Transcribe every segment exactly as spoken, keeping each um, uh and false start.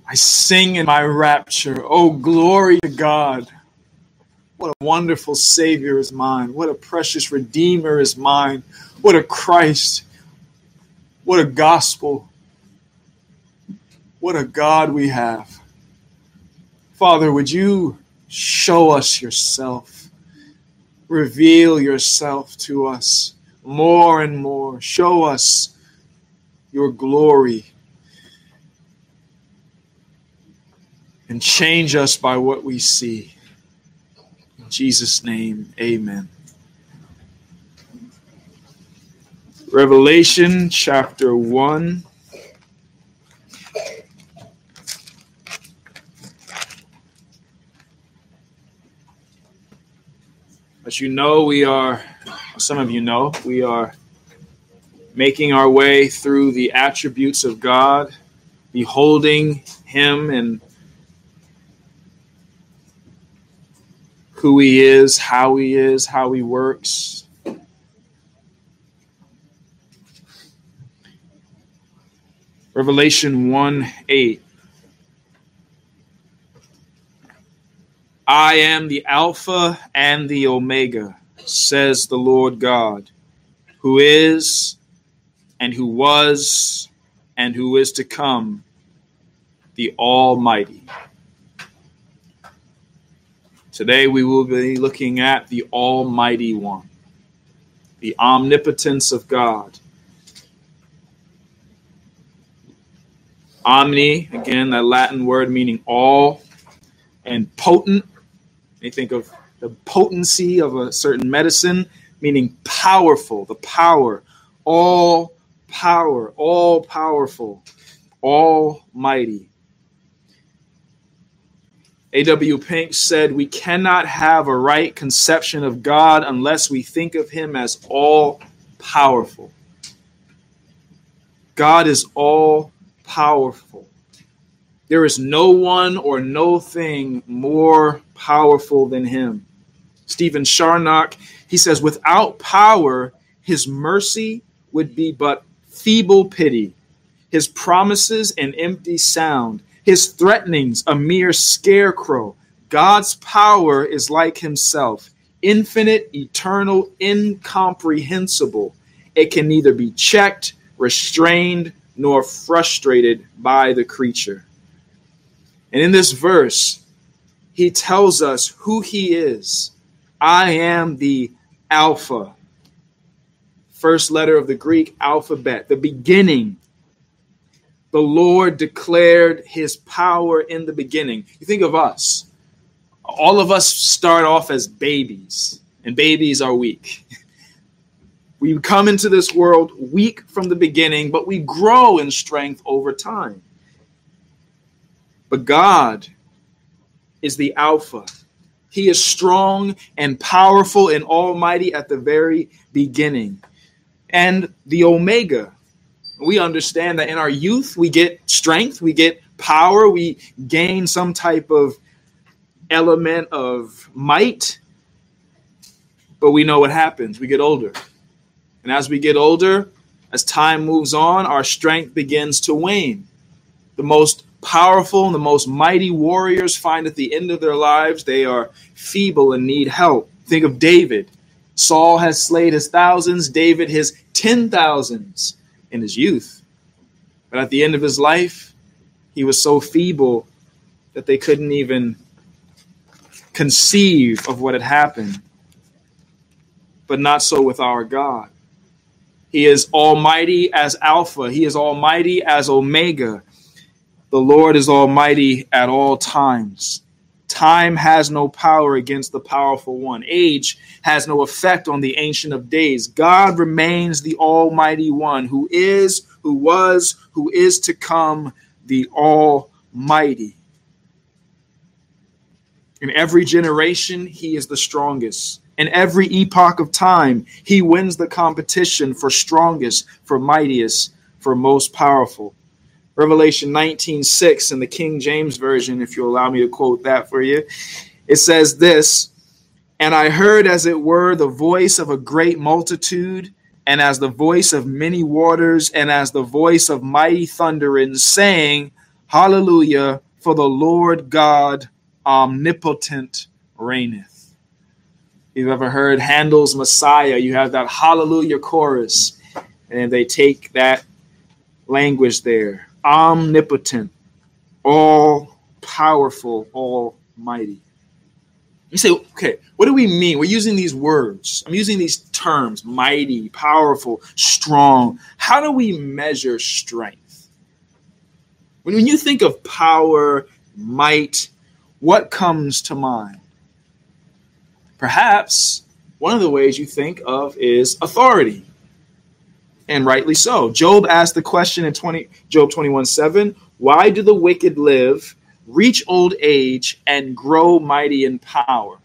I sing in my rapture, oh, glory to God. What a wonderful Savior is mine. What a precious Redeemer is mine. What a Christ. What a gospel. What a God we have. Father, would you show us yourself? Reveal yourself to us more and more. Show us your glory. And change us by what we see. In Jesus' name, amen. Revelation chapter one. As you know, we are, some of you know, we are making our way through the attributes of God, beholding him and who he is, how he is, how he works. Revelation one eight. I am the Alpha and the Omega, says the Lord God, who is and who was and who is to come, the Almighty. Today we will be looking at the Almighty One, the omnipotence of God. Omni, again, that Latin word meaning all, and potent. You think of the potency of a certain medicine, meaning powerful, the power, all power, all powerful, almighty. A W Pink said, we cannot have a right conception of God unless we think of him as all powerful. God is all powerful. There is no one or no thing more powerful than him. Stephen Charnock, he says, without power, his mercy would be but feeble pity, his promises an empty sound, his threatenings a mere scarecrow. God's power is like himself, infinite, eternal, incomprehensible. It can neither be checked, restrained, nor frustrated by the creature. And in this verse, he tells us who he is. I am the Alpha. First letter of the Greek alphabet, the beginning. The Lord declared his power in the beginning. You think of us. All of us start off as babies, and babies are weak. We come into this world weak from the beginning, but we grow in strength over time. But God is the Alpha. He is strong and powerful and almighty at the very beginning. And the Omega. We understand that in our youth, we get strength, we get power, we gain some type of element of might. But we know what happens. We get older. And as we get older, as time moves on, our strength begins to wane. The most powerful and the most mighty warriors find at the end of their lives they are feeble and need help. Think of David. Saul has slayed his thousands, David his ten thousands in his youth. But at the end of his life, he was so feeble that they couldn't even conceive of what had happened. But not so with our God. He is almighty as Alpha. He is almighty as Omega. The Lord is almighty at all times. Time has no power against the powerful one. Age has no effect on the Ancient of Days. God remains the Almighty One, who is, who was, who is to come, the Almighty. In every generation, he is the strongest. In every epoch of time, he wins the competition for strongest, for mightiest, for most powerful. Revelation nineteen six in the King James Version, if you'll allow me to quote that for you. It says this, and I heard as it were the voice of a great multitude, and as the voice of many waters, and as the voice of mighty thunderings, saying, Hallelujah, for the Lord God omnipotent reigneth. You've ever heard Handel's Messiah? You have that hallelujah chorus, and they take that language there. Omnipotent, all powerful, almighty. You say, okay, what do we mean? We're using these words. I'm using these terms, mighty, powerful, strong. How do we measure strength? When, when you think of power, might, what comes to mind? Perhaps one of the ways you think of is authority. And rightly so. Job asked the question in twenty, Job twenty-one seven, why do the wicked live, reach old age, and grow mighty in power?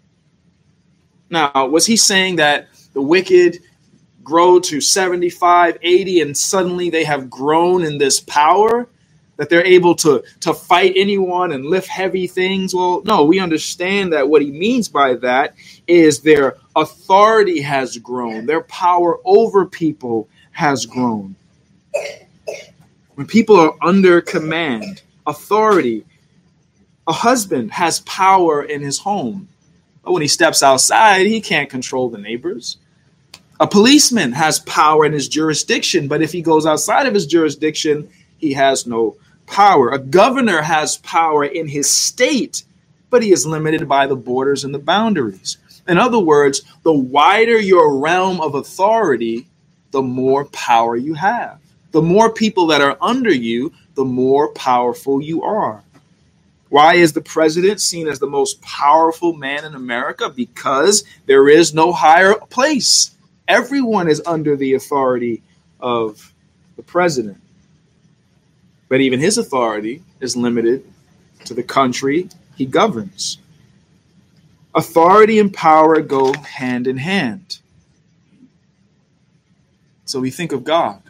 Now, was he saying that the wicked grow to seventy-five, eighty, and suddenly they have grown in this power, that they're able to, to fight anyone and lift heavy things? Well, no, we understand that what he means by that is their authority has grown. Their power over people has grown. When people are under command, authority, a husband has power in his home. But when he steps outside, he can't control the neighbors. A policeman has power in his jurisdiction, but if he goes outside of his jurisdiction, he has no power. A governor has power in his state, but he is limited by the borders and the boundaries. In other words, the wider your realm of authority, the more power you have. The more people that are under you, the more powerful you are. Why is the president seen as the most powerful man in America? Because there is no higher place. Everyone is under the authority of the president. But even his authority is limited to the country he governs. Authority and power go hand in hand. So we think of God.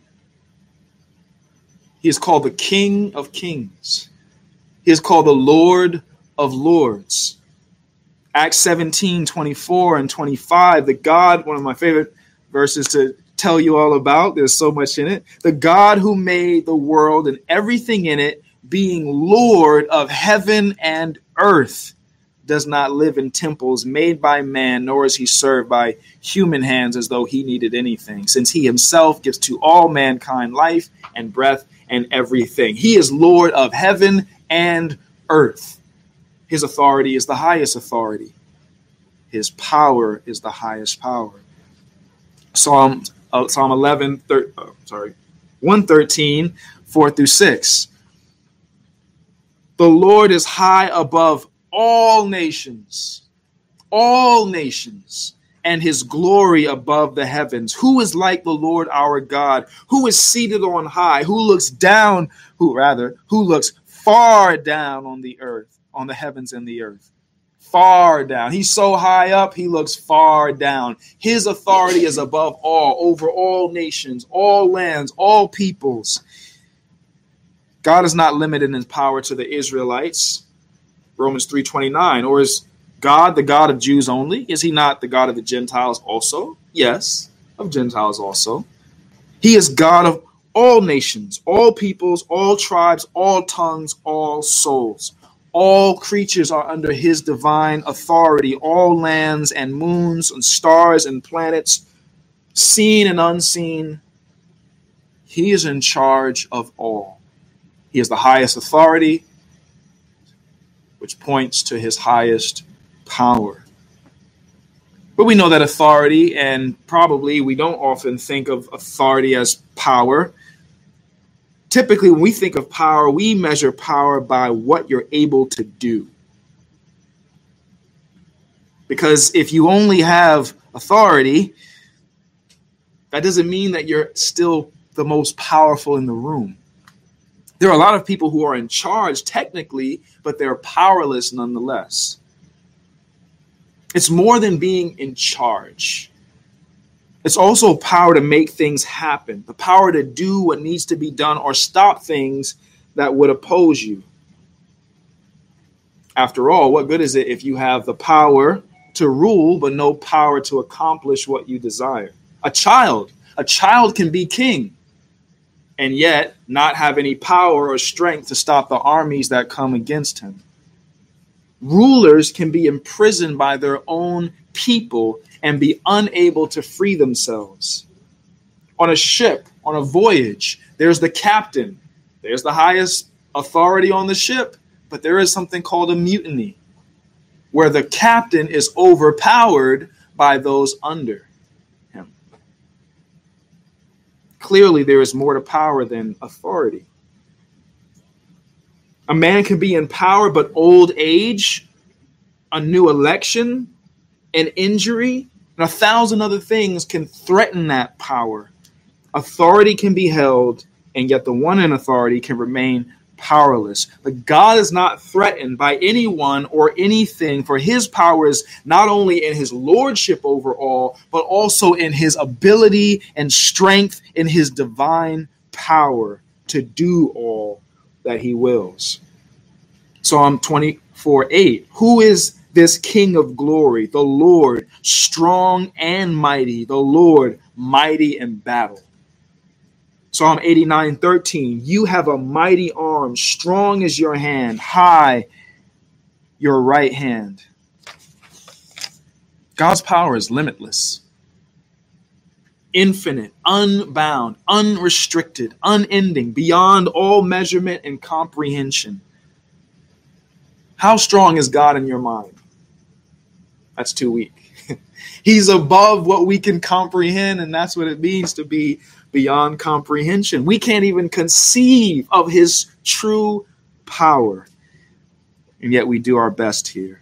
He is called the King of Kings. He is called the Lord of Lords. Acts seventeen, twenty-four and twenty-five, the God, one of my favorite verses to tell you all about. There's so much in it. The God who made the world and everything in it, being Lord of heaven and earth, does not live in temples made by man, nor is he served by human hands as though he needed anything, since he himself gives to all mankind life and breath and everything. He is Lord of heaven and earth. His authority is the highest authority. His power is the highest power. Psalm uh, Psalm eleven, thir- oh, sorry, one thirteen, four through six. The Lord is high above all nations, all nations, and his glory above the heavens. Who is like the Lord our God, who is seated on high, who looks down, who rather, who looks far down on the earth, on the heavens and the earth. Far down. He's so high up, he looks far down. His authority is above all, over all nations, all lands, all peoples. God is not limited in his power to the Israelites. Romans three twenty-nine. Or is God the God of Jews only? Is he not the God of the Gentiles also? Yes, of Gentiles also. He is God of all nations, all peoples, all tribes, all tongues, all souls. All creatures are under his divine authority, all lands and moons and stars and planets, seen and unseen. He is in charge of all. He is the highest authority, which points to his highest power. But we know that authority, and probably we don't often think of authority as power. Typically, when we think of power, we measure power by what you're able to do. Because if you only have authority, that doesn't mean that you're still the most powerful in the room. There are a lot of people who are in charge technically, but they're powerless nonetheless. It's more than being in charge. It's also power to make things happen, the power to do what needs to be done or stop things that would oppose you. After all, what good is it if you have the power to rule, but no power to accomplish what you desire? A child, a child can be king, and yet not have any power or strength to stop the armies that come against him. Rulers can be imprisoned by their own people and be unable to free themselves. On a ship, on a voyage, there's the captain. There's the highest authority on the ship, but there is something called a mutiny, where the captain is overpowered by those under him. Clearly, there is more to power than authority. A man can be in power, but old age, a new election, an injury, and a thousand other things can threaten that power. Authority can be held, and yet the one in authority can remain powerless. But God is not threatened by anyone or anything, for his power is not only in his lordship over all, but also in his ability and strength in his divine power to do all that he wills. Psalm twenty-four eight. Who is this King of glory? The Lord, strong and mighty, the Lord, mighty in battle. Psalm eighty-nine thirteen. You have a mighty arm, strong is your hand, high your right hand. God's power is limitless, infinite, unbound, unrestricted, unending, beyond all measurement and comprehension. How strong is God in your mind? That's too weak. He's above what we can comprehend, and that's what it means to be beyond comprehension. We can't even conceive of his true power, and yet we do our best here.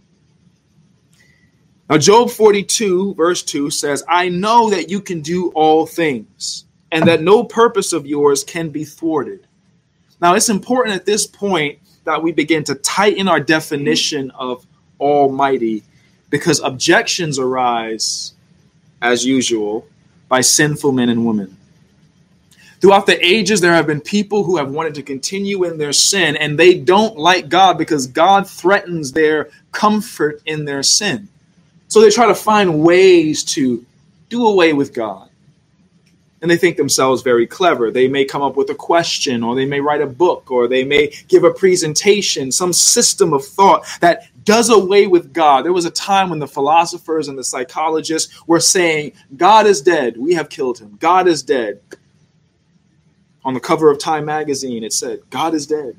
Now, Job forty-two, verse two says, I know that you can do all things, and that no purpose of yours can be thwarted. Now, it's important at this point that we begin to tighten our definition of almighty, because objections arise, as usual, by sinful men and women. Throughout the ages, there have been people who have wanted to continue in their sin, and they don't like God because God threatens their comfort in their sin. So they try to find ways to do away with God. And they think themselves very clever. They may come up with a question, or they may write a book, or they may give a presentation, some system of thought that does away with God. There was a time when the philosophers and the psychologists were saying, God is dead. We have killed him. God is dead. On the cover of Time magazine, it said, God is dead.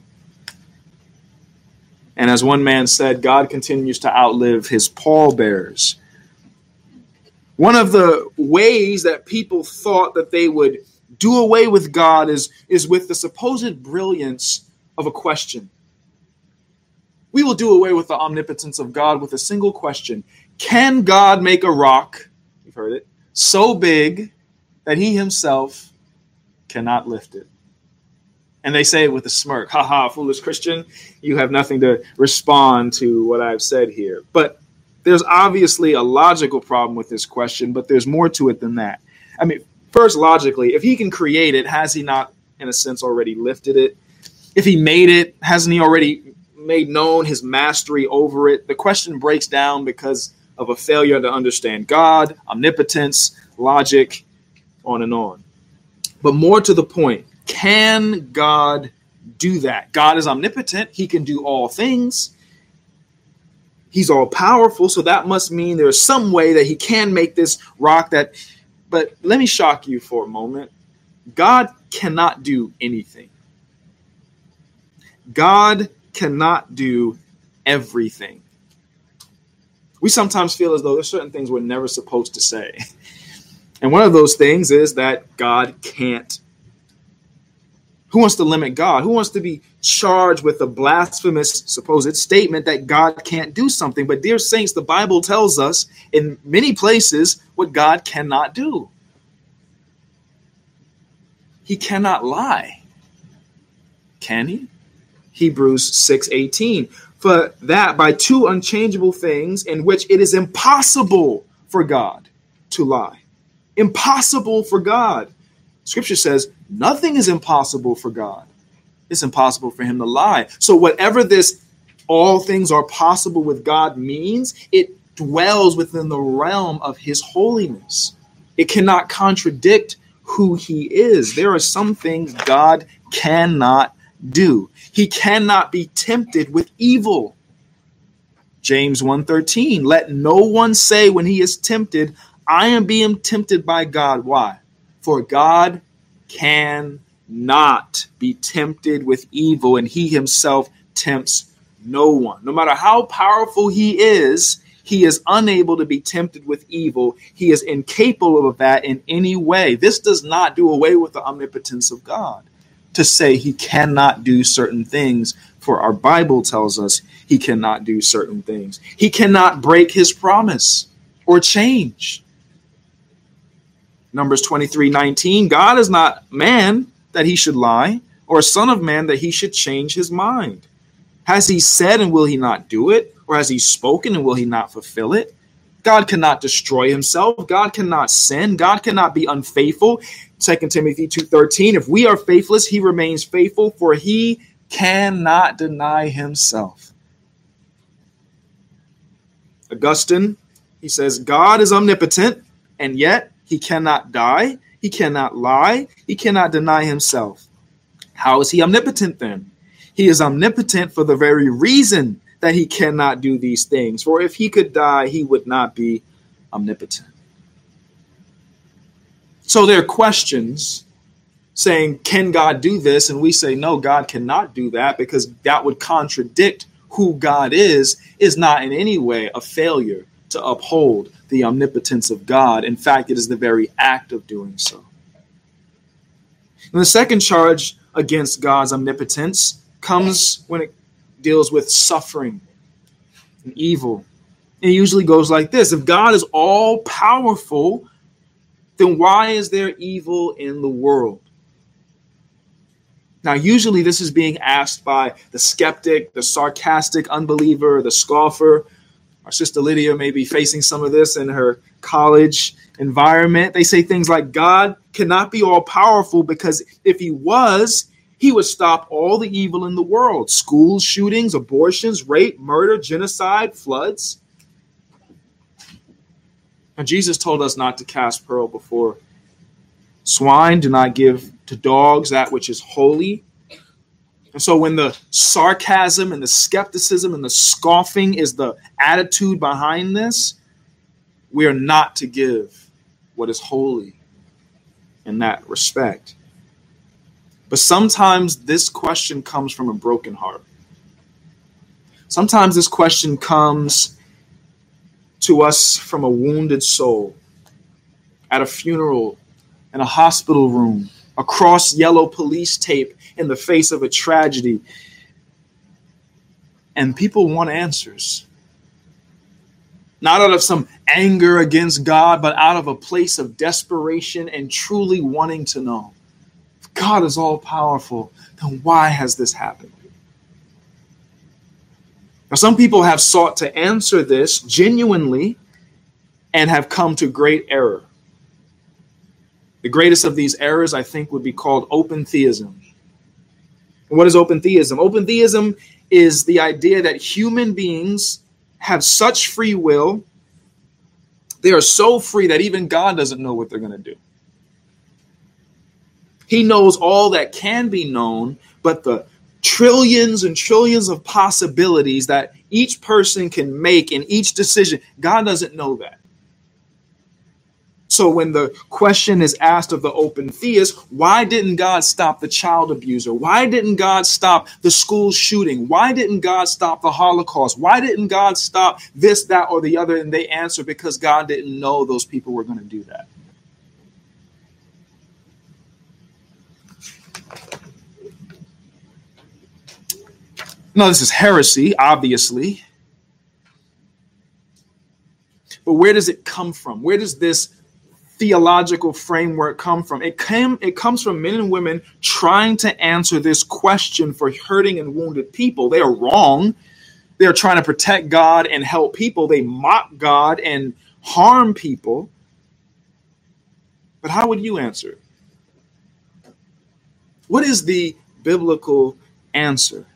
And as one man said, God continues to outlive his pallbearers. One of the ways that people thought that they would do away with God is, is with the supposed brilliance of a question. We will do away with the omnipotence of God with a single question. Can God make a rock, you've heard it, so big that he himself cannot lift it? And they say it with a smirk. Ha ha, foolish Christian, you have nothing to respond to what I've said here. But there's obviously a logical problem with this question, but there's more to it than that. I mean, first, logically, if he can create it, has he not, in a sense, already lifted it? If he made it, hasn't he already made known his mastery over it? The question breaks down because of a failure to understand God, omnipotence, logic, on and on. But more to the point, can God do that? God is omnipotent. He can do all things. He's all powerful, so that must mean there's some way that he can make this rock that, but let me shock you for a moment. God cannot do anything. God cannot do everything. We sometimes feel as though there's certain things we're never supposed to say. And one of those things is that God can't. Who wants to limit God? Who wants to be charged with a blasphemous supposed statement that God can't do something? But dear saints, the Bible tells us in many places what God cannot do. He cannot lie. Can he? Hebrews six eighteen. For that by two unchangeable things in which it is impossible for God to lie. Impossible for God. Scripture says nothing is impossible for God. It's impossible for him to lie. So whatever this all things are possible with God means, it dwells within the realm of his holiness. It cannot contradict who he is. There are some things God cannot do. He cannot be tempted with evil. James one thirteen, let no one say when he is tempted, I am being tempted by God. Why? For God cannot be tempted with evil, and he himself tempts no one. No matter how powerful he is, he is unable to be tempted with evil. He is incapable of that in any way. This does not do away with the omnipotence of God to say he cannot do certain things, for our Bible tells us he cannot do certain things. He cannot break his promise or change. Numbers twenty-three nineteen, God is not man that he should lie, or a son of man that he should change his mind. Has he said and will he not do it? Or has he spoken and will he not fulfill it? God cannot destroy himself. God cannot sin. God cannot be unfaithful. Second Timothy two thirteen, if we are faithless, he remains faithful, for he cannot deny himself. Augustine, he says, God is omnipotent, and yet he cannot die. He cannot lie. He cannot deny himself. How is he omnipotent then? He is omnipotent for the very reason that he cannot do these things. For if he could die, he would not be omnipotent. So there are questions saying, can God do this? And we say, no, God cannot do that, because that would contradict who God is, is not in any way a failure to uphold the omnipotence of God. In fact, it is the very act of doing so. And the second charge against God's omnipotence comes when it deals with suffering and evil. It usually goes like this. If God is all powerful, then why is there evil in the world? Now, usually this is being asked by the skeptic, the sarcastic unbeliever, the scoffer. Our sister Lydia may be facing some of this in her college environment. They say things like, God cannot be all powerful because if he was, he would stop all the evil in the world. School shootings, abortions, rape, murder, genocide, floods. Now, Jesus told us not to cast pearl before swine. Do not give to dogs that which is holy. And so when the sarcasm and the skepticism and the scoffing is the attitude behind this, we are not to give what is holy in that respect. But sometimes this question comes from a broken heart. Sometimes this question comes to us from a wounded soul at a funeral, in a hospital room, across yellow police tape in the face of a tragedy. And people want answers. Not out of some anger against God, but out of a place of desperation and truly wanting to know. If God is all powerful, then why has this happened? Now, some people have sought to answer this genuinely and have come to great error. The greatest of these errors, I think, would be called open theism. And what is open theism? Open theism is the idea that human beings have such free will. They are so free that even God doesn't know what they're going to do. He knows all that can be known, but the trillions and trillions of possibilities that each person can make in each decision, God doesn't know that. So when the question is asked of the open theist, why didn't God stop the child abuser? Why didn't God stop the school shooting? Why didn't God stop the Holocaust? Why didn't God stop this, that, or the other? And they answer, because God didn't know those people were going to do that. No, this is heresy, obviously. But where does it come from? Where does this theological framework come from? It came, it comes from men and women trying to answer this question for hurting and wounded people. They are wrong. They are trying to protect God and help people. They mock God and harm people. But how would you answer it? What is the biblical answer?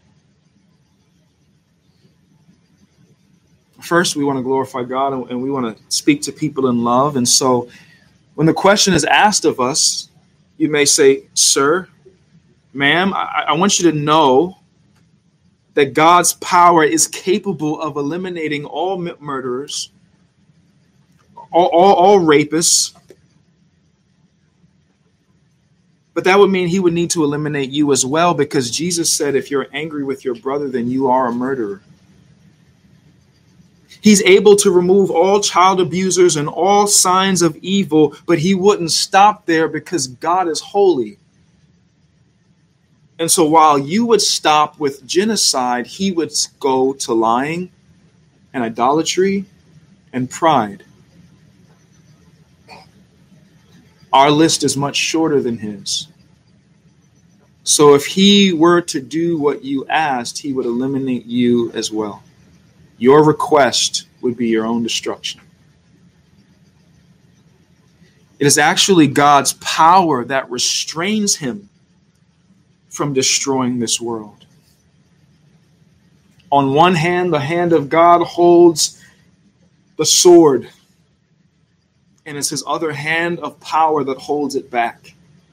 First, we want to glorify God and we want to speak to people in love. And so when the question is asked of us, You may say, sir, ma'am, I, I want you to know that God's power is capable of eliminating all murderers, all, all, all rapists. But that would mean he would need to eliminate you as well, because Jesus said, if you're angry with your brother, then you are a murderer. He's able to remove all child abusers and all signs of evil, but he wouldn't stop there because God is holy. And so while you would stop with genocide, he would go to lying and idolatry and pride. Our list is much shorter than his. So if he were to do what you asked, he would eliminate you as well. Your request would be your own destruction. It is actually God's power that restrains him from destroying this world. On one hand, the hand of God holds the sword, and it's his other hand of power that holds it back.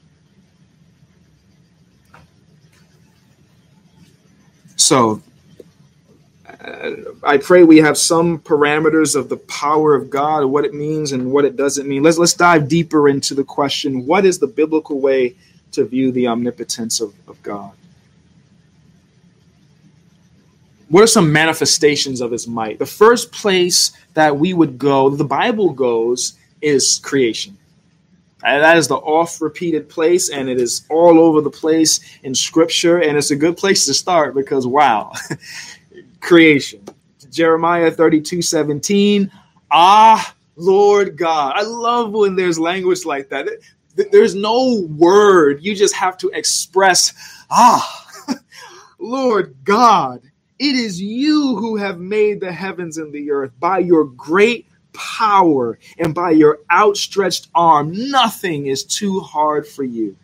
So, I pray we have some parameters of the power of God, what it means and what it doesn't mean. Let's let's dive deeper into the question, what is the biblical way to view the omnipotence of, of God? What are some manifestations of his might? The first place that we would go, the Bible goes, is creation. And that is the oft-repeated place, and it is all over the place in Scripture, and it's a good place to start because, wow, creation. Jeremiah thirty-two seventeen, ah, Lord God. I love when there's language like that. There's no word. You just have to express, ah, Lord God, it is you who have made the heavens and the earth by your great power and by your outstretched arm. Nothing is too hard for you.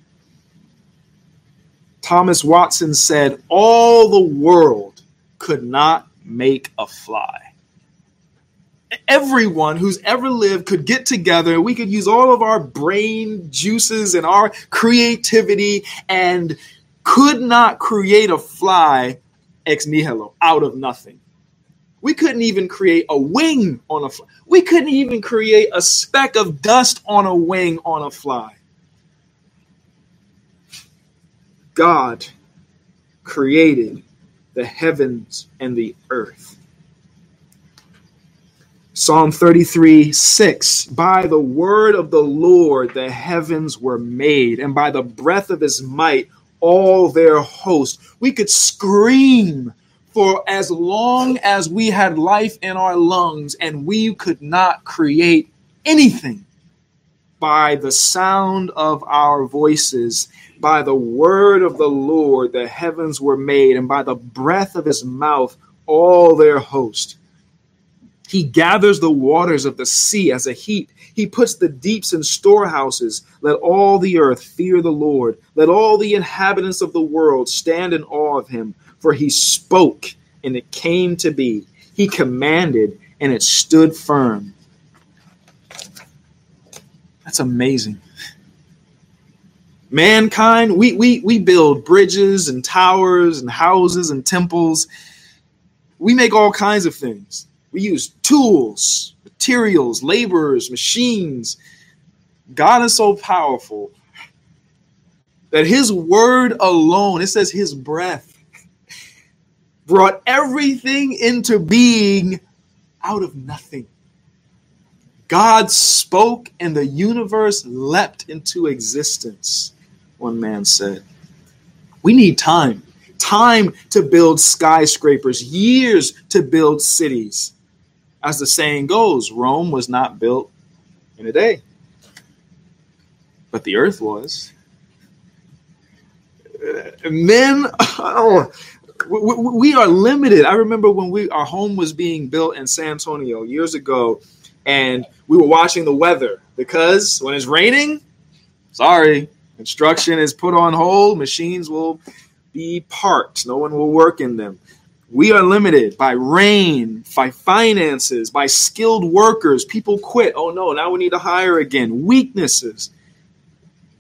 Thomas Watson said, all the world could not make a fly. Everyone who's ever lived could get together. We could use all of our brain juices and our creativity and could not create a fly ex nihilo, out of nothing. We couldn't even create a wing on a fly. We couldn't even create a speck of dust on a wing on a fly. God created the heavens and the earth. Psalm thirty-three six, by the word of the Lord the heavens were made, and by the breath of his might all their host. We could scream for as long as we had life in our lungs, and we could not create anything. By the sound of our voices, by the word of the Lord, the heavens were made, and by the breath of his mouth, all their host. He gathers the waters of the sea as a heap. He puts the deeps in storehouses. Let all the earth fear the Lord. Let all the inhabitants of the world stand in awe of him. For he spoke, and it came to be. He commanded, and it stood firm. That's amazing. Mankind, we, we, we build bridges and towers and houses and temples. We make all kinds of things. We use tools, materials, laborers, machines. God is so powerful that his word alone, it says his breath, brought everything into being out of nothing. God spoke and the universe leapt into existence, one man said. We need time. Time to build skyscrapers, years to build cities. As the saying goes, Rome was not built in a day, but the earth was. And then, oh, we are limited. I remember when we our home was being built in San Antonio years ago, and we were watching the weather because when it's raining, sorry, construction is put on hold. Machines will be parked. No one will work in them. We are limited by rain, by finances, by skilled workers. People quit. Oh no, now we need to hire again. Weaknesses.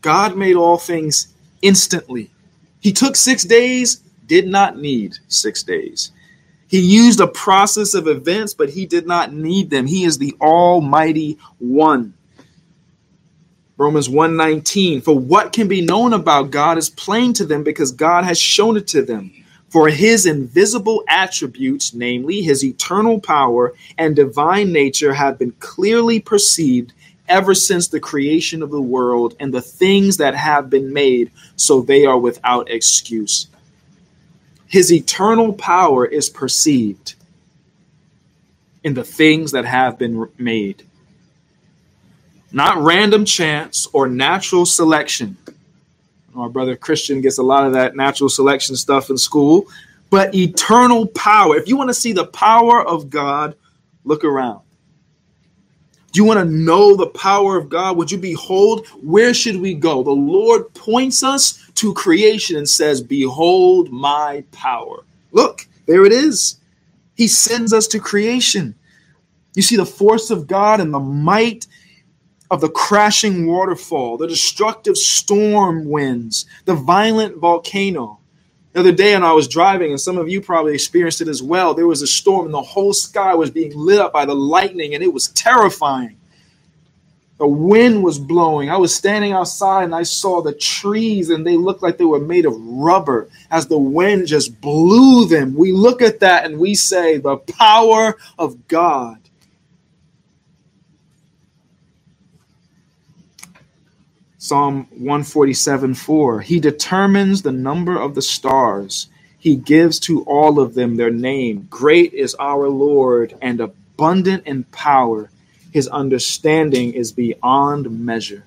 God made all things instantly. He took six days, did not need six days. He used a process of events, but he did not need them. He is the Almighty One. Romans one nineteen, for what can be known about God is plain to them because God has shown it to them. For his invisible attributes, namely his eternal power and divine nature, have been clearly perceived ever since the creation of the world and the things that have been made, so they are without excuse. His eternal power is perceived in the things that have been made. Not random chance or natural selection. Our brother Christian gets a lot of that natural selection stuff in school, but eternal power. If you want to see the power of God, look around. Do you want to know the power of God? Would you behold? Where should we go? The Lord points us to creation and says, behold my power. Look, there it is. He sends us to creation. You see the force of God and the might of the crashing waterfall, the destructive storm winds, the violent volcano. The other day when I was driving, and some of you probably experienced it as well, there was a storm and the whole sky was being lit up by the lightning, and it was terrifying. The wind was blowing. I was standing outside and I saw the trees, and they looked like they were made of rubber as the wind just blew them. We look at that and we say, the power of God. Psalm one forty-seven four, he determines the number of the stars. He gives to all of them their name. Great is our Lord and abundant in power. His understanding is beyond measure.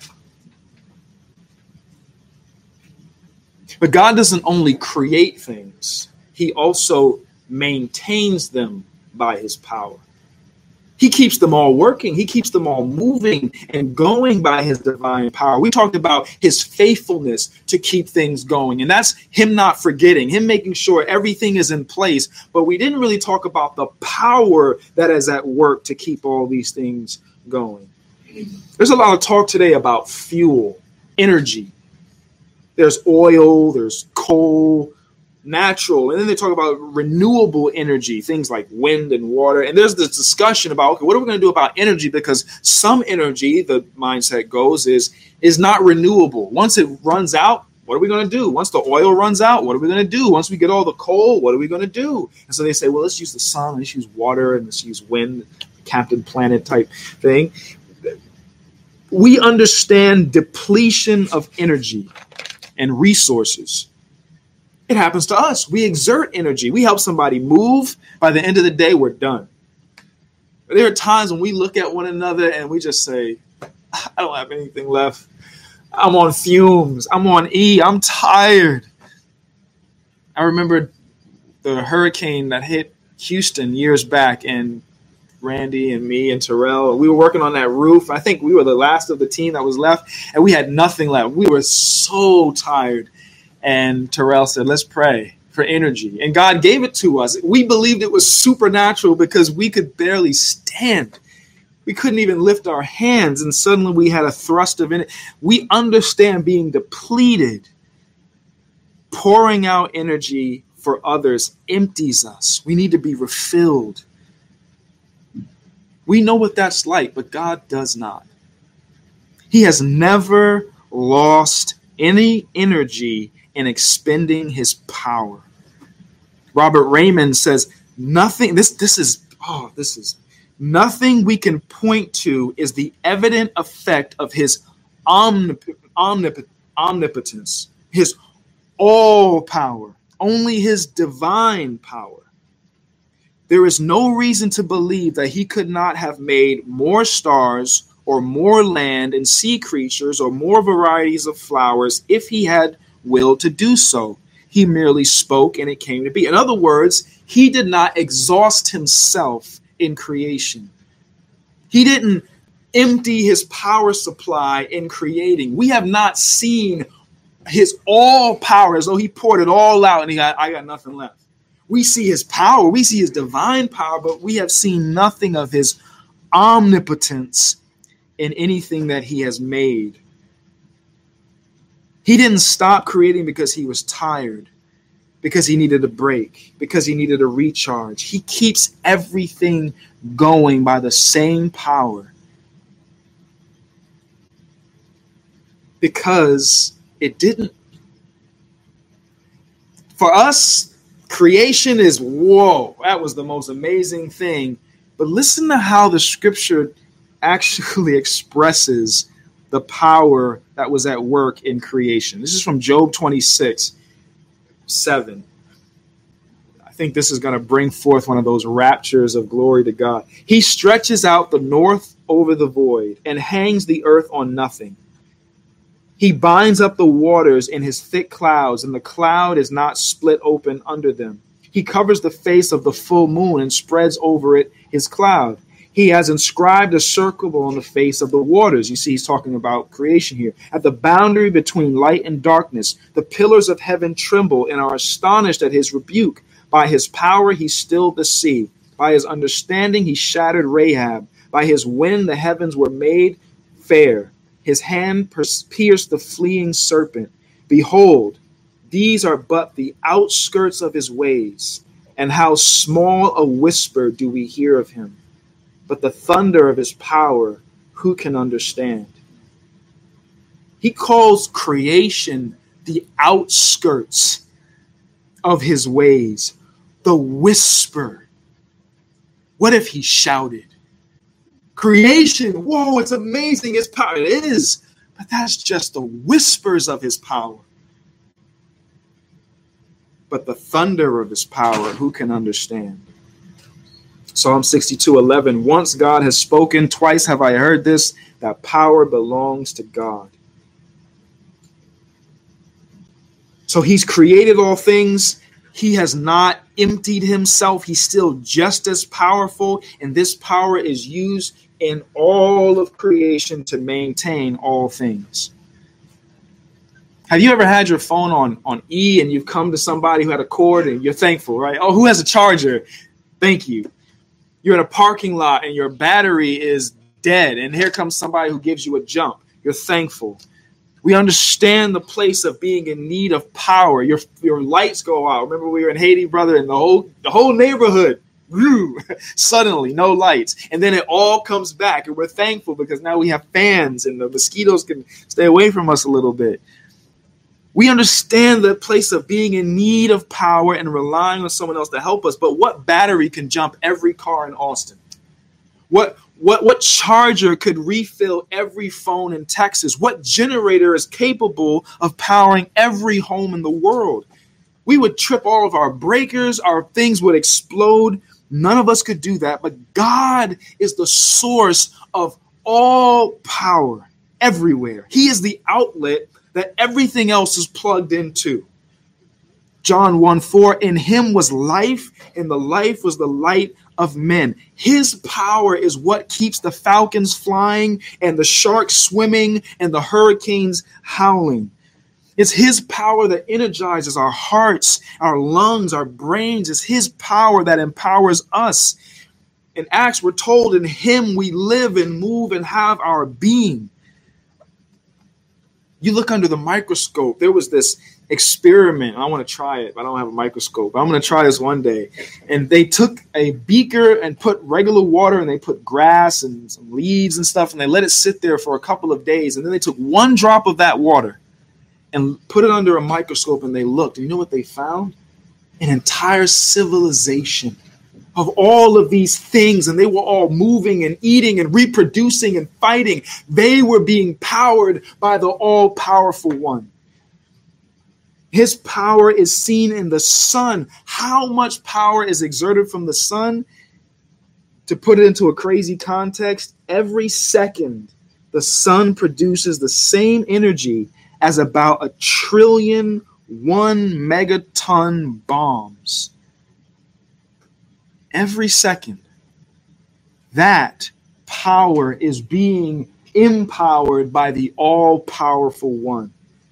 But God doesn't only create things. He also maintains them by his power. He keeps them all working. He keeps them all moving and going by his divine power. We talked about his faithfulness to keep things going. And that's him not forgetting, him making sure everything is in place. But we didn't really talk about the power that is at work to keep all these things going. There's a lot of talk today about fuel, energy. There's oil, there's coal, natural, and then they talk about renewable energy, things like wind and water. And there's this discussion about, okay, what are we going to do about energy? Because some energy, the mindset goes, is is not renewable. Once it runs out, what are we going to do? Once the oil runs out, what are we going to do? Once we get all the coal, what are we going to do? And so they say, well, let's use the sun, let's use water, and let's use wind, Captain Planet type thing. We understand depletion of energy and resources. It happens to us. We exert energy. We help somebody move. By the end of the day, we're done. But there are times when we look at one another and we just say, I don't have anything left. I'm on fumes. I'm on E. I'm tired. I remember the hurricane that hit Houston years back, and Randy and me and Terrell, we were working on that roof. I think we were the last of the team that was left, and we had nothing left. We were so tired. And Terrell said, let's pray for energy. And God gave it to us. We believed it was supernatural because we could barely stand. We couldn't even lift our hands. And suddenly we had a thrust of it. We understand being depleted. Pouring out energy for others empties us. We need to be refilled. We know what that's like, but God does not. He has never lost any energy in expending his power. Robert Raymond says, nothing, this, this is, oh, this is, nothing we can point to is the evident effect of his omnip- omnip- omnipotence, his all power, only his divine power. There is no reason to believe that he could not have made more stars or more land and sea creatures or more varieties of flowers if he had will to do so. He merely spoke and it came to be. In other words, he did not exhaust himself in creation. He didn't empty his power supply in creating. We have not seen his all power as though he poured it all out and he got, I got nothing left. We see his power, we see his divine power, but we have seen nothing of his omnipotence in anything that he has made. He didn't stop creating because he was tired, because he needed a break, because he needed a recharge. He keeps everything going by the same power because it didn't. For us, creation is, whoa, that was the most amazing thing. But listen to how the scripture actually expresses the power that was at work in creation. This is from Job twenty-six, seven. I think this is going to bring forth one of those raptures of glory to God. He stretches out the north over the void and hangs the earth on nothing. He binds up the waters in his thick clouds, and the cloud is not split open under them. He covers the face of the full moon and spreads over it his cloud. He has inscribed a circle on the face of the waters. You see, he's talking about creation here. At the boundary between light and darkness, the pillars of heaven tremble and are astonished at his rebuke. By his power, he stilled the sea. By his understanding, he shattered Rahab. By his wind, the heavens were made fair. His hand pierced the fleeing serpent. Behold, these are but the outskirts of his ways, and how small a whisper do we hear of him. But the thunder of his power, who can understand? He calls creation the outskirts of his ways, the whisper. What if he shouted? Creation, whoa, it's amazing, his power. It is, but that's just the whispers of his power. But the thunder of his power, who can understand? Psalm sixty-two eleven, once God has spoken, twice have I heard this, that power belongs to God. So he's created all things. He has not emptied himself. He's still just as powerful, and this power is used in all of creation to maintain all things. Have you ever had your phone on, on E and you've come to somebody who had a cord and you're thankful, right? Oh, who has a charger? Thank you. You're in a parking lot and your battery is dead, and here comes somebody who gives you a jump. You're thankful. We understand the place of being in need of power. Your your lights go out. Remember, we were in Haiti, brother, and the whole the whole neighborhood, whew, suddenly no lights, and then it all comes back, and we're thankful because now we have fans and the mosquitoes can stay away from us a little bit. We understand the place of being in need of power and relying on someone else to help us. But what battery can jump every car in Austin? What what what charger could refill every phone in Texas? What generator is capable of powering every home in the world? We would trip all of our breakers. Our things would explode. None of us could do that. But God is the source of all power everywhere. He is the outlet that everything else is plugged into. John one four, in him was life, and the life was the light of men. His power is what keeps the falcons flying and the sharks swimming and the hurricanes howling. It's his power that energizes our hearts, our lungs, our brains. It's his power that empowers us. In Acts, we're told in him we live and move and have our being. You look under the microscope. There was this experiment. I want to try it, but I don't have a microscope. I'm going to try this one day. And they took a beaker and put regular water, and they put grass and some leaves and stuff, and they let it sit there for a couple of days. And then they took one drop of that water and put it under a microscope, and they looked. And you know what they found? An entire civilization of all of these things, and they were all moving and eating and reproducing and fighting. They were being powered by the all-powerful one. His power is seen in the sun. How much power is exerted from the sun? To put it into a crazy context, every second the sun produces the same energy as about a trillion one megaton bombs. Every second, that power is being empowered by the all-powerful one.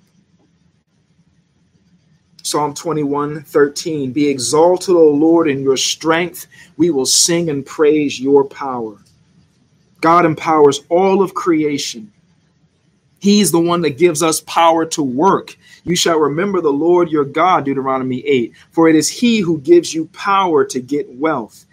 Psalm twenty-one thirteen, be exalted, O Lord, in your strength. We will sing and praise your power. God empowers all of creation. He's the one that gives us power to work. You shall remember the Lord your God, Deuteronomy eight, for it is he who gives you power to get wealth.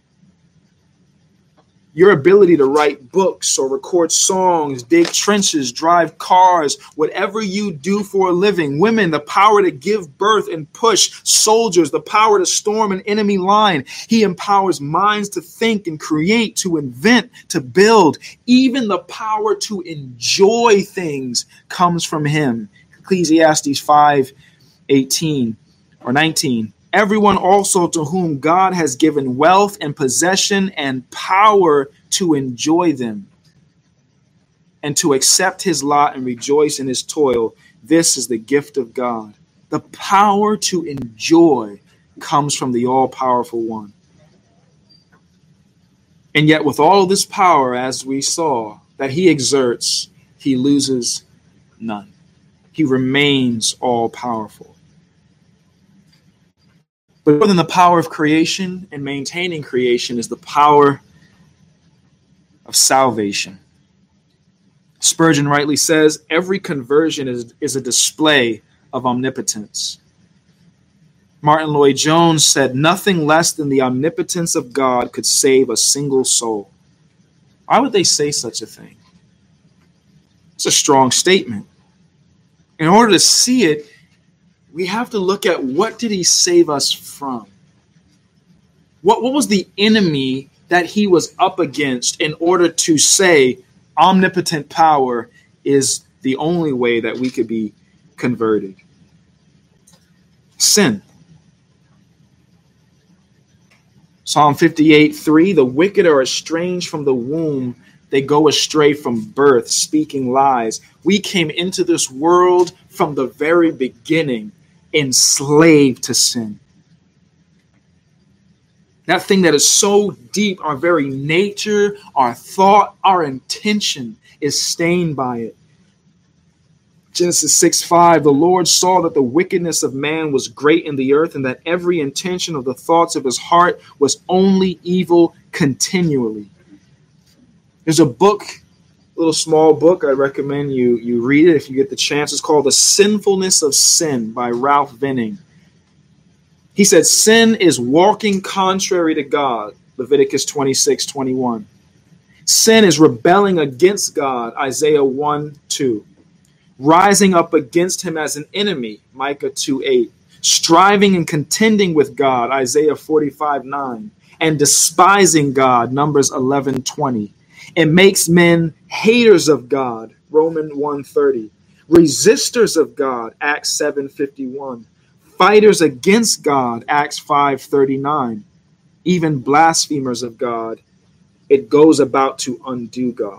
Your ability to write books or record songs, dig trenches, drive cars, whatever you do for a living. Women, the power to give birth and push. Soldiers, the power to storm an enemy line. He empowers minds to think and create, to invent, to build. Even the power to enjoy things comes from him. Ecclesiastes five eighteen or nineteen. Everyone also to whom God has given wealth and possession and power to enjoy them and to accept his lot and rejoice in his toil. This is the gift of God. The power to enjoy comes from the all-powerful one. And yet with all this power, as we saw, that he exerts, he loses none. He remains all-powerful. But more than the power of creation and maintaining creation is the power of salvation. Spurgeon rightly says, every conversion is, is a display of omnipotence. Martin Lloyd-Jones said, nothing less than the omnipotence of God could save a single soul. Why would they say such a thing? It's a strong statement. In order to see it, we have to look at what did he save us from? What, what was the enemy that he was up against in order to say omnipotent power is the only way that we could be converted? Sin. Psalm fifty-eight three, the wicked are estranged from the womb. They go astray from birth, speaking lies. We came into this world from the very beginning enslaved to sin. That thing that is so deep, our very nature, our thought, our intention is stained by it. Genesis six five, the Lord saw that the wickedness of man was great in the earth, and that every intention of the thoughts of his heart was only evil continually. There's a book, a little small book. I recommend you, you read it if you get the chance. It's called The Sinfulness of Sin by Ralph Venning. He said, sin is walking contrary to God, Leviticus twenty-six twenty-one. Sin is rebelling against God, Isaiah one two. Rising up against him as an enemy, Micah two eight. Striving and contending with God, Isaiah forty-five nine. And despising God, Numbers eleven twenty. It makes men haters of God, Romans one thirty. Resistors of God, Acts seven fifty-one. Fighters against God, Acts five thirty-nine. Even blasphemers of God, it goes about to undo God.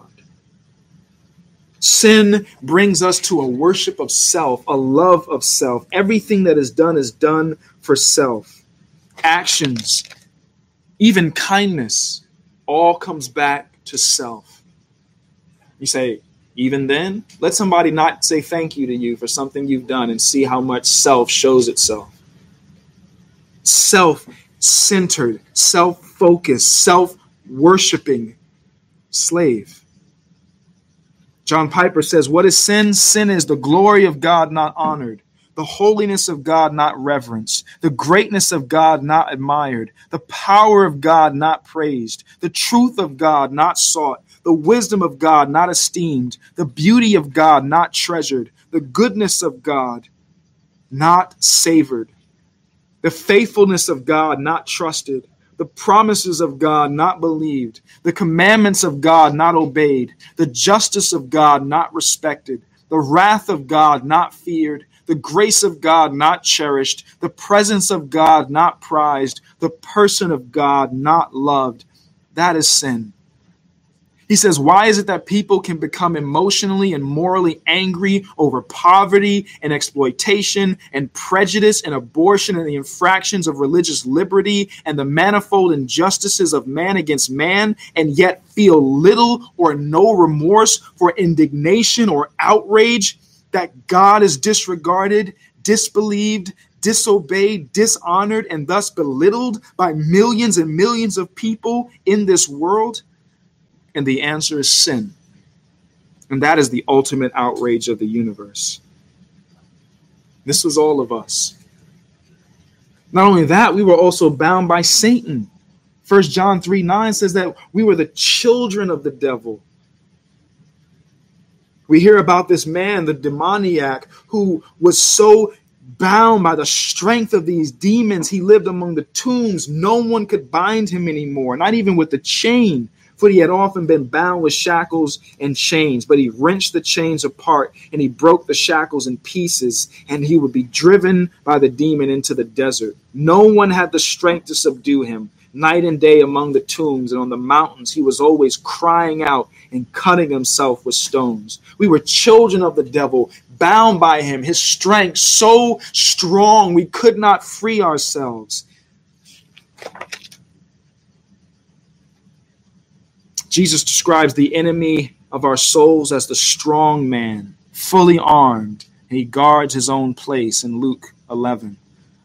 Sin brings us to a worship of self, a love of self. Everything that is done is done for self. Actions, even kindness, all comes back to self. You say, even then, let somebody not say thank you to you for something you've done and see how much self shows itself. Self-centered, self-focused, self-worshiping slave. John Piper says, what is sin? Sin is the glory of God not honored, the holiness of God not reverenced, the greatness of God not admired, the power of God not praised, the truth of God not sought, the wisdom of God not esteemed, the beauty of God not treasured, the goodness of God not savored, the faithfulness of God not trusted, the promises of God not believed, the commandments of God not obeyed, the justice of God not respected, the wrath of God not feared, the grace of God not cherished, the presence of God not prized, the person of God not loved. That is sin. He says, why is it that people can become emotionally and morally angry over poverty and exploitation and prejudice and abortion and the infractions of religious liberty and the manifold injustices of man against man, and yet feel little or no remorse for indignation or outrage that God is disregarded, disbelieved, disobeyed, dishonored, and thus belittled by millions and millions of people in this world? And the answer is sin. And that is the ultimate outrage of the universe. This was all of us. Not only that, we were also bound by Satan. First John three nine says that we were the children of the devil. We hear about this man, the demoniac, who was so bound by the strength of these demons. He lived among the tombs. No one could bind him anymore, not even with the chain, for he had often been bound with shackles and chains. But he wrenched the chains apart and he broke the shackles in pieces, and he would be driven by the demon into the desert. No one had the strength to subdue him. Night and day among the tombs and on the mountains, he was always crying out and cutting himself with stones. We were children of the devil, bound by him, his strength so strong we could not free ourselves. Jesus describes the enemy of our souls as the strong man, fully armed, and he guards his own place in Luke eleven.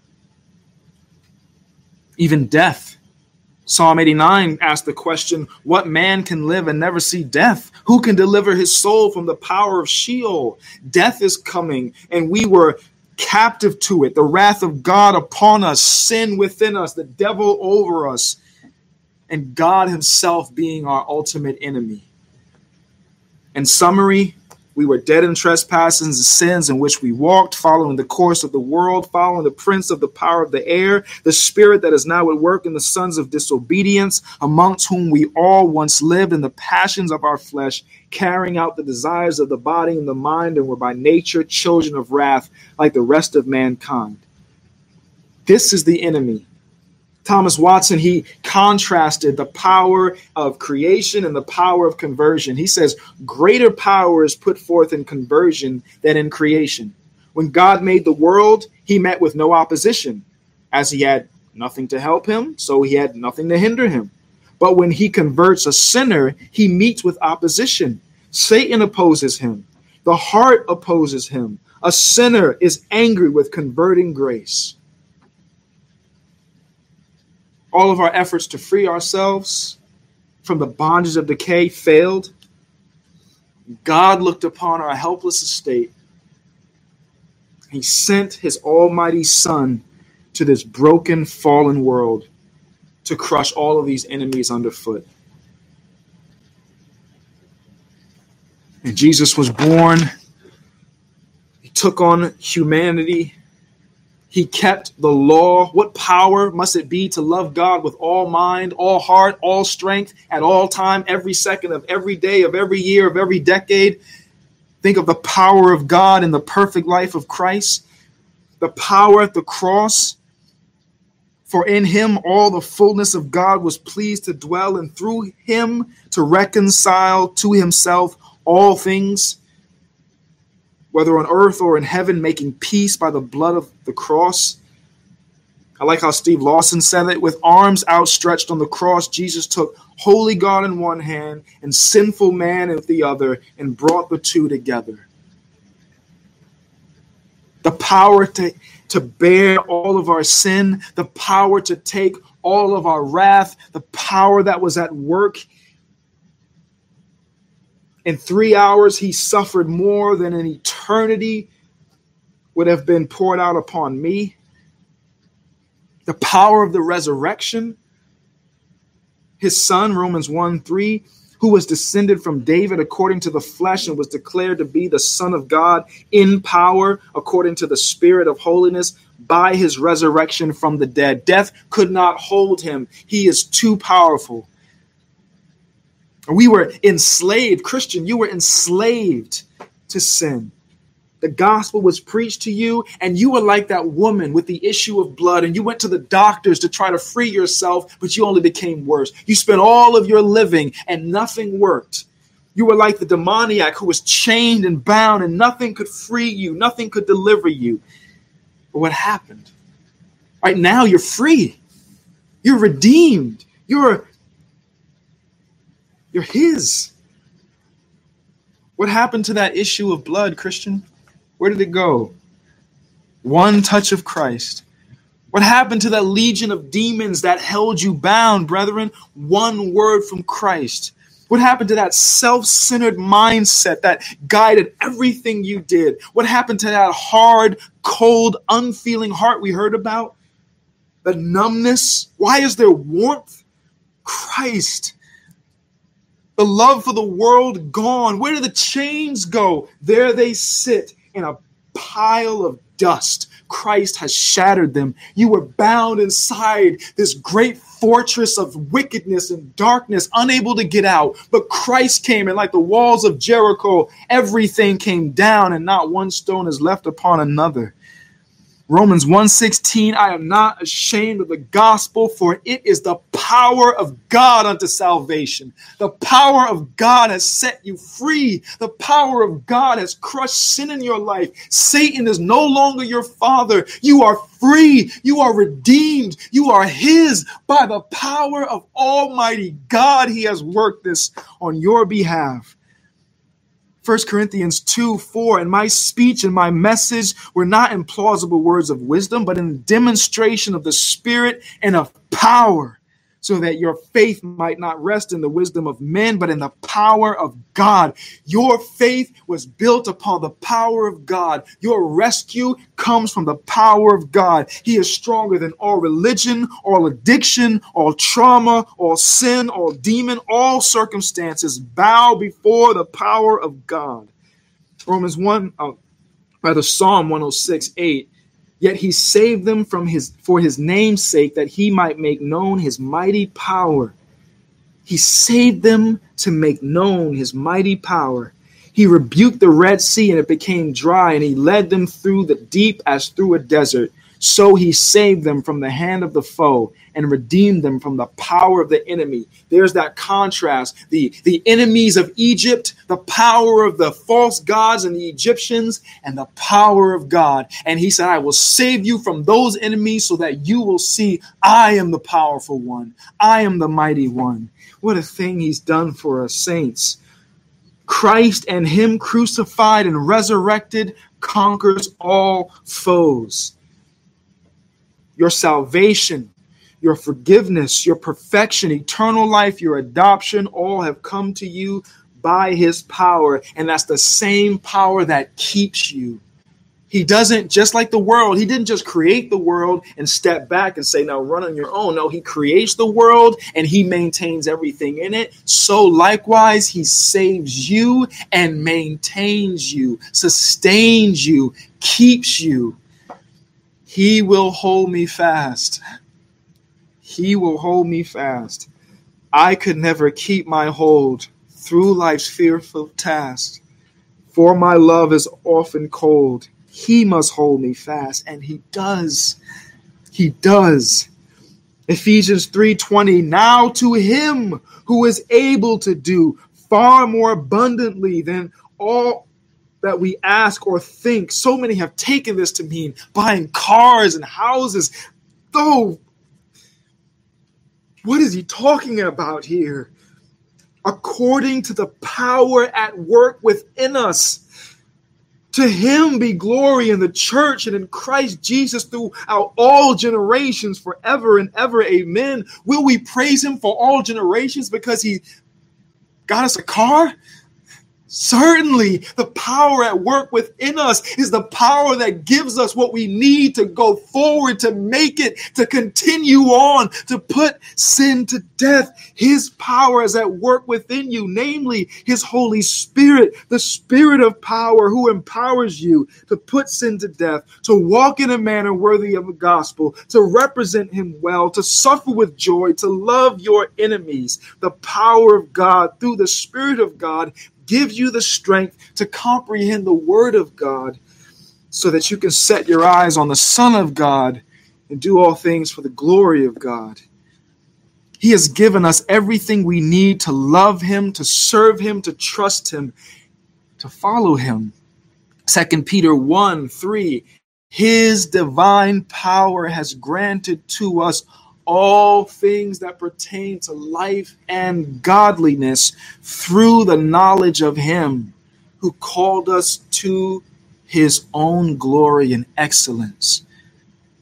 Even death. Psalm eighty-nine asked the question, what man can live and never see death? Who can deliver his soul from the power of Sheol? Death is coming, and we were captive to it. The wrath of God upon us, sin within us, the devil over us, and God himself being our ultimate enemy. In summary, we were dead in trespasses and sins in which we walked, following the course of the world, following the prince of the power of the air, the spirit that is now at work in the sons of disobedience, amongst whom we all once lived in the passions of our flesh, carrying out the desires of the body and the mind, and were by nature children of wrath like the rest of mankind. This is the enemy. Thomas Watson, he contrasted the power of creation and the power of conversion. He says, greater power is put forth in conversion than in creation. When God made the world, he met with no opposition, as he had nothing to help him, so he had nothing to hinder him. But when he converts a sinner, he meets with opposition. Satan opposes him. The heart opposes him. A sinner is angry with converting grace. All of our efforts to free ourselves from the bondage of decay failed. God looked upon our helpless estate. He sent his almighty Son to this broken, fallen world to crush all of these enemies underfoot. And Jesus was born. He took on humanity. He kept the law. What power must it be to love God with all mind, all heart, all strength, at all time, every second of every day, of every year, of every decade? Think of the power of God in the perfect life of Christ, the power at the cross. For in him all the fullness of God was pleased to dwell, and through him to reconcile to himself all things, whether on earth or in heaven, making peace by the blood of the cross. I like how Steve Lawson said it. With arms outstretched on the cross, Jesus took holy God in one hand and sinful man in the other and brought the two together. The power to, to bear all of our sin, the power to take all of our wrath, the power that was at work. In three hours, he suffered more than an eternity would have been poured out upon me. The power of the resurrection. His son, Romans one three, who was descended from David according to the flesh and was declared to be the Son of God in power according to the Spirit of holiness by his resurrection from the dead. Death could not hold him. He is too powerful. We were enslaved. Christian, you were enslaved to sin. The gospel was preached to you, and you were like that woman with the issue of blood, and you went to the doctors to try to free yourself, but you only became worse. You spent all of your living, and nothing worked. You were like the demoniac who was chained and bound, and nothing could free you. Nothing could deliver you. But what happened? Right now, you're free. You're redeemed. You're You're his. What happened to that issue of blood, Christian? Where did it go? One touch of Christ. What happened to that legion of demons that held you bound, brethren? One word from Christ. What happened to that self-centered mindset that guided everything you did? What happened to that hard, cold, unfeeling heart we heard about? The numbness? Why is there warmth? Christ. The love for the world gone. Where do the chains go? There they sit in a pile of dust. Christ has shattered them. You were bound inside this great fortress of wickedness and darkness, unable to get out. But Christ came, and like the walls of Jericho, everything came down, and not one stone is left upon another. Romans one sixteen, I am not ashamed of the gospel, for it is the power of God unto salvation. The power of God has set you free. The power of God has crushed sin in your life. Satan is no longer your father. You are free. You are redeemed. You are his by the power of Almighty God. He has worked this on your behalf. First Corinthians two four, and my speech and my message were not in plausible words of wisdom, but in demonstration of the Spirit and of power, so that your faith might not rest in the wisdom of men, but in the power of God. Your faith was built upon the power of God. Your rescue comes from the power of God. He is stronger than all religion, all addiction, all trauma, all sin, all demon, all circumstances. Bow before the power of God. Romans one, uh, rather Psalm one oh six eight. Yet he saved them from his for his name's sake, that he might make known his mighty power. He saved them to make known his mighty power. He rebuked the Red Sea, and it became dry, and he led them through the deep as through a desert. So he saved them from the hand of the foe and redeemed them from the power of the enemy. There's that contrast. The, the enemies of Egypt, the power of the false gods and the Egyptians, and the power of God. And he said, I will save you from those enemies so that you will see I am the powerful one. I am the mighty one. What a thing he's done for us, saints. Christ and him crucified and resurrected conquers all foes. Your salvation, your forgiveness, your perfection, eternal life, your adoption, all have come to you by his power. And that's the same power that keeps you. He doesn't, just like the world, he didn't just create the world and step back and say, now run on your own. No, he creates the world and he maintains everything in it. So likewise, he saves you and maintains you, sustains you, keeps you. He will hold me fast. He will hold me fast. I could never keep my hold through life's fearful tasks, for my love is often cold. He must hold me fast, and he does. He does. Ephesians three twenty, now to him who is able to do far more abundantly than all that we ask or think. So many have taken this to mean buying cars and houses. Though, what is he talking about here? According to the power at work within us. To him be glory in the church and in Christ Jesus throughout all generations, forever and ever. Amen. Will we praise him for all generations because he got us a car? Certainly, the power at work within us is the power that gives us what we need to go forward, to make it, to continue on, to put sin to death. His power is at work within you, namely his Holy Spirit, the Spirit of power who empowers you to put sin to death, to walk in a manner worthy of the gospel, to represent him well, to suffer with joy, to love your enemies. The power of God through the Spirit of God gives you the strength to comprehend the word of God so that you can set your eyes on the Son of God and do all things for the glory of God. He has given us everything we need to love him, to serve him, to trust him, to follow him. Second Peter one three, his divine power has granted to us all things that pertain to life and godliness through the knowledge of him who called us to his own glory and excellence.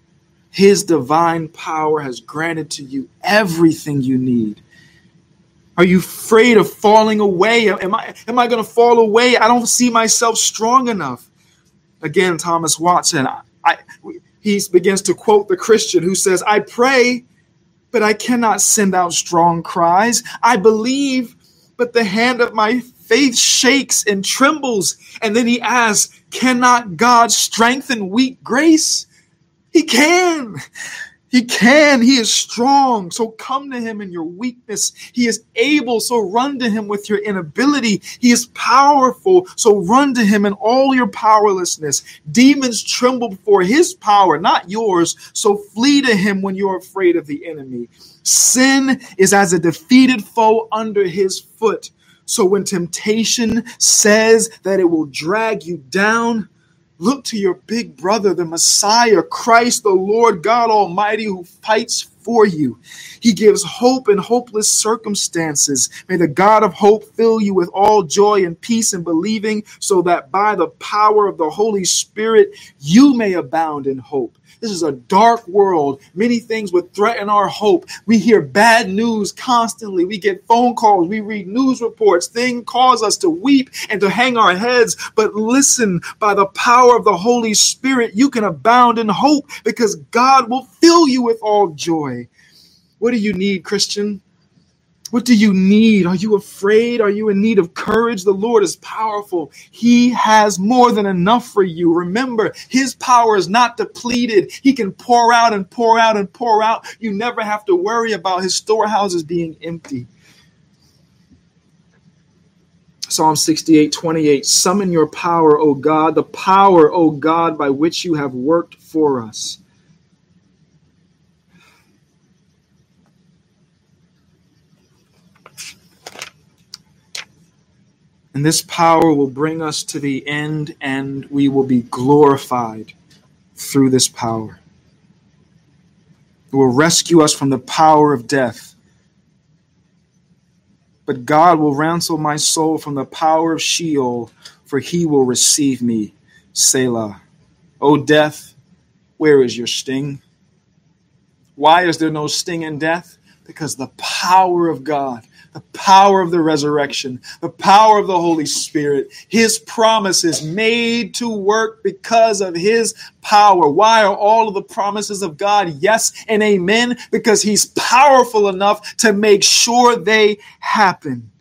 His divine power has granted to you everything you need. Are you afraid of falling away? Am I, am I going to fall away? I don't see myself strong enough. Again, Thomas Watson, I, I, he begins to quote the Christian who says, I pray, but I cannot send out strong cries. I believe, but the hand of my faith shakes and trembles. And then he asks, cannot God strengthen weak grace? He can. He can. He is strong. So come to him in your weakness. He is able. So run to him with your inability. He is powerful. So run to him in all your powerlessness. Demons tremble before his power, not yours. So flee to him when you're afraid of the enemy. Sin is as a defeated foe under his foot. So when temptation says that it will drag you down, look to your big brother, the Messiah, Christ, the Lord God Almighty, who fights for you. He gives hope in hopeless circumstances. May the God of hope fill you with all joy and peace in believing, so that by the power of the Holy Spirit, you may abound in hope. This is a dark world. Many things would threaten our hope. We hear bad news constantly. We get phone calls. We read news reports. Things cause us to weep and to hang our heads. But listen, by the power of the Holy Spirit, you can abound in hope, because God will fill you with all joy. What do you need, Christian? What do you need? Are you afraid? Are you in need of courage? The Lord is powerful. He has more than enough for you. Remember, his power is not depleted. He can pour out and pour out and pour out. You never have to worry about his storehouses being empty. Psalm sixty-eight twenty-eight, summon your power, O God, the power, O God, by which you have worked for us. And this power will bring us to the end, and we will be glorified through this power. It will rescue us from the power of death. But God will ransom my soul from the power of Sheol, for he will receive me. Selah. O death, where is your sting? Why is there no sting in death? Because the power of God, the power of the resurrection, the power of the Holy Spirit, his promises made to work because of his power. Why are all of the promises of God yes and amen? Because he's powerful enough to make sure they happen.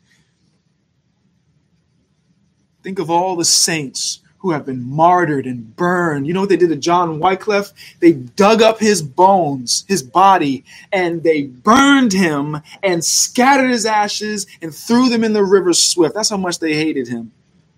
Think of all the saints who have been martyred and burned. You know what they did to John Wycliffe? They dug up his bones, his body, and they burned him and scattered his ashes and threw them in the river Swift. That's how much they hated him.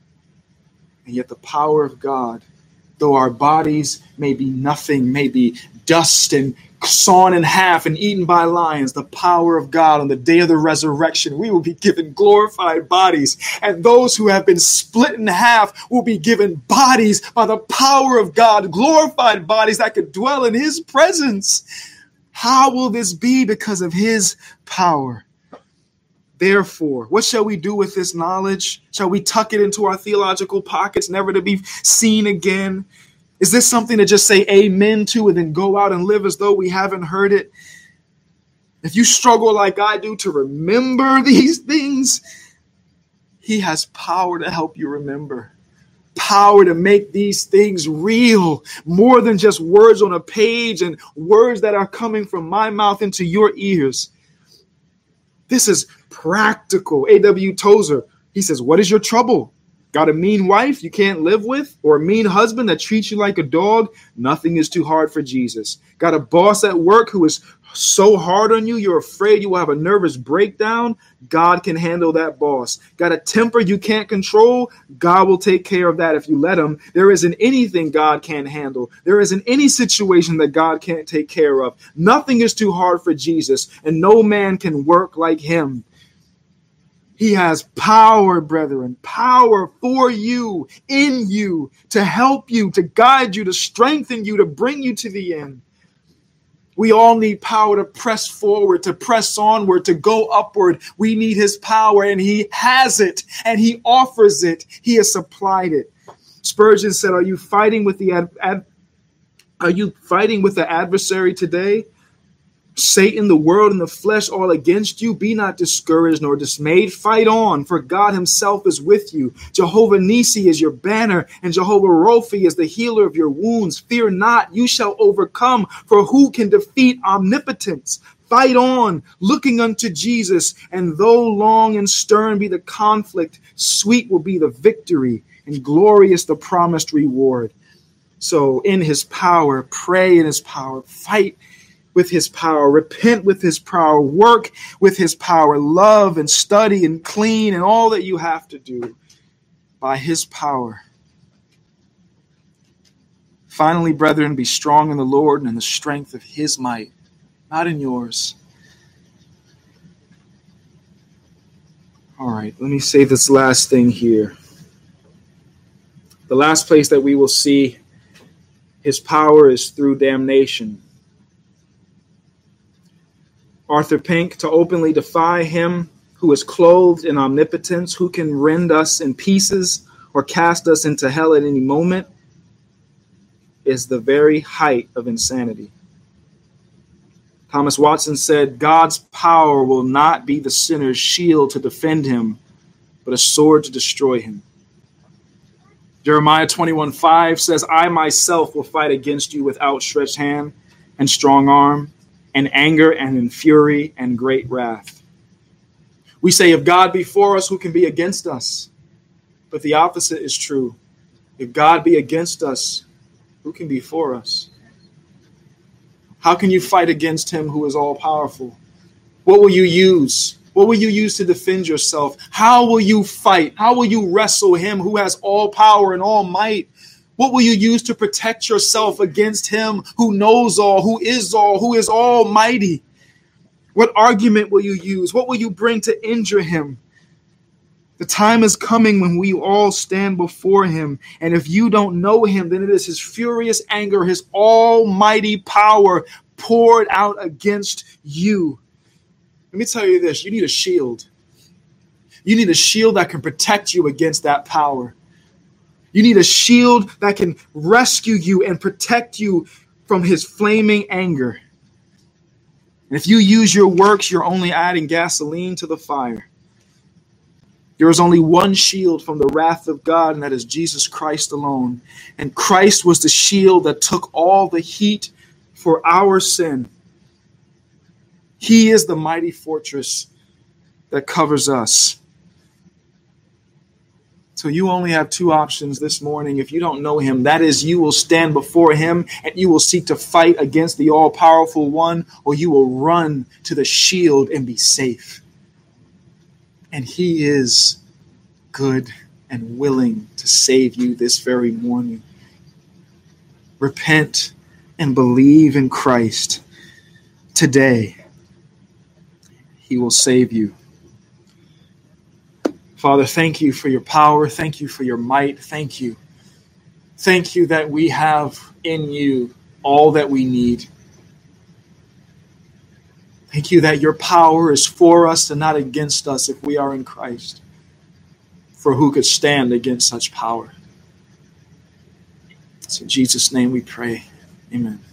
And yet the power of God, though our bodies may be nothing, may be dust and sawn in half and eaten by lions, the power of God on the day of the resurrection, we will be given glorified bodies. And those who have been split in half will be given bodies by the power of God, glorified bodies that could dwell in his presence. How will this be? Because of his power. Therefore, what shall we do with this knowledge? Shall we tuck it into our theological pockets, never to be seen again? Is this something to just say amen to and then go out and live as though we haven't heard it? If you struggle like I do to remember these things, he has power to help you remember. Power to make these things real, more than just words on a page and words that are coming from my mouth into your ears. This is practical. A W Tozer, he says, what is your trouble? Got a mean wife you can't live with, or a mean husband that treats you like a dog? Nothing is too hard for Jesus. Got a boss at work who is so hard on you, you're afraid you will have a nervous breakdown? God can handle that boss. Got a temper you can't control? God will take care of that if you let him. There isn't anything God can't handle. There isn't any situation that God can't take care of. Nothing is too hard for Jesus, and no man can work like him. He has power, brethren, power for you, in you, to help you, to guide you, to strengthen you, to bring you to the end. We all need power to press forward, to press onward, to go upward. We need his power, and he has it, and he offers it. He has supplied it. Spurgeon said, are you fighting with the ad- ad- are you fighting with the adversary today? Satan, the world, and the flesh all against you. Be not discouraged nor dismayed. Fight on, for God himself is with you. Jehovah Nissi is your banner, and Jehovah Rophi is the healer of your wounds. Fear not, you shall overcome, for who can defeat omnipotence? Fight on, looking unto Jesus, and though long and stern be the conflict, sweet will be the victory, and glorious the promised reward. So in his power, pray in his power, fight with his power, repent with his power, work with his power, love and study and clean and all that you have to do by his power. Finally, brethren, be strong in the Lord and in the strength of his might, not in yours. All right, let me say this last thing here. The last place that we will see his power is through damnation. Arthur Pink, to openly defy him who is clothed in omnipotence, who can rend us in pieces or cast us into hell at any moment, is the very height of insanity. Thomas Watson said, God's power will not be the sinner's shield to defend him, but a sword to destroy him. Jeremiah twenty-one five says, I myself will fight against you with outstretched hand and strong arm, and anger and in fury and great wrath. We say, if God be for us, who can be against us? But the opposite is true. If God be against us, who can be for us? How can you fight against him who is all powerful? What will you use? What will you use to defend yourself? How will you fight? How will you wrestle him who has all power and all might? What will you use to protect yourself against him who knows all, who is all, who is almighty? What argument will you use? What will you bring to injure him? The time is coming when we all stand before him. And if you don't know him, then it is his furious anger, his almighty power poured out against you. Let me tell you this. You need a shield. You need a shield that can protect you against that power. You need a shield that can rescue you and protect you from his flaming anger. And if you use your works, you're only adding gasoline to the fire. There is only one shield from the wrath of God, and that is Jesus Christ alone. And Christ was the shield that took all the heat for our sin. He is the mighty fortress that covers us. So you only have two options this morning. If you don't know him, that is, you will stand before him and you will seek to fight against the all-powerful one, or you will run to the shield and be safe. And he is good and willing to save you this very morning. Repent and believe in Christ today. He will save you. Father, thank you for your power. Thank you for your might. Thank you. Thank you that we have in you all that we need. Thank you that your power is for us and not against us if we are in Christ. For who could stand against such power? It's in Jesus' name we pray. Amen.